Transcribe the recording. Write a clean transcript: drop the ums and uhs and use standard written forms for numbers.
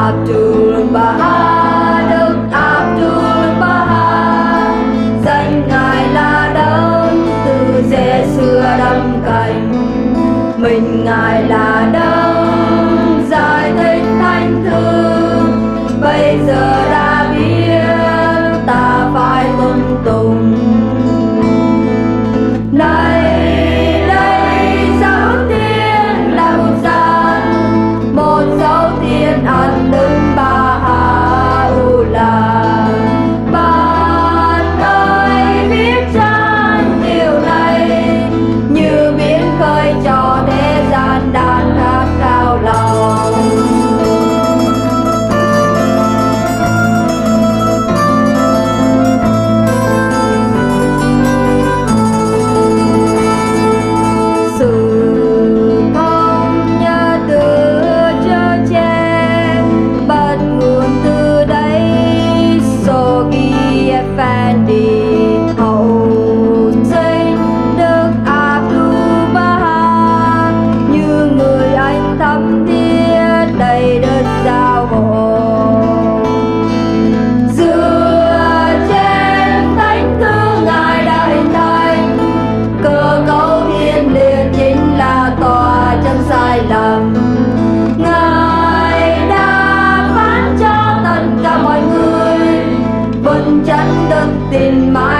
Abdul Baha, Đức Abdul Baha, danh Ngài là đấng từ rễ xưa đâm cành. Mình Ngài là đấng giải thích thánh thư, bây giờ đã biết ta phải tuân tùng. Này đây dấu tiên là một dấu tiên ẩn Đức Bahá'u'lláh. Bạn ơi viết trang điều này như biển khơi cho thế gian đàn hát cao lòng. Ngài đã phán cho tất cả mọi người vững chân đức tin mãi.